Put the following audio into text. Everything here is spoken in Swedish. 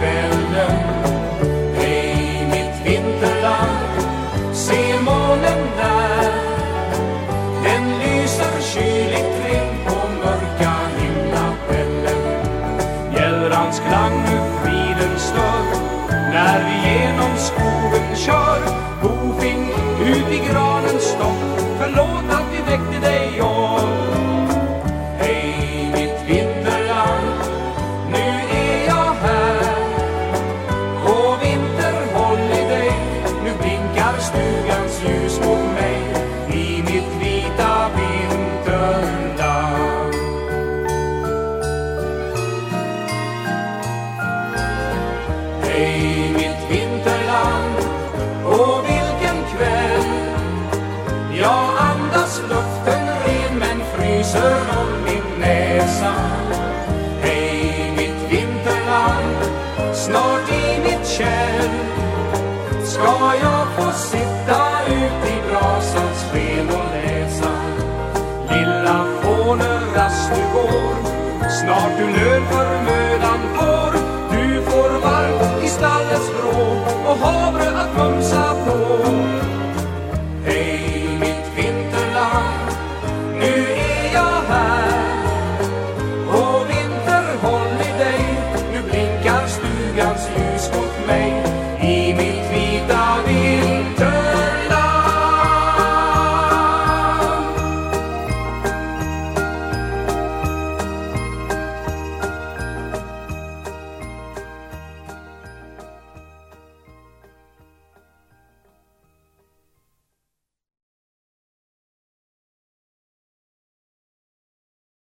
kvällen. Hej mitt vinterland, se månen där. Den lyser kyligt ren på mörka himlapellen. Bjällrans klang nu friden stör när vi genom skogen kör. Bofink ut i granens stopp, förlåt att vi väckte dig jag. Hej mitt vinterland, nu är jag här. På vinterhåll i dig, nu blinkar stugans ljus mot mig. I mitt vita vinterland. Hej mitt vinterland, och vilken kväll. Jag andas luften ren men fryser om min näsa. Hej mitt vinterland, snart i mitt kärl ska jag få sitta ut i brasans sken och läsa. Lilla fåne rast du går, snart du lön för mödan får.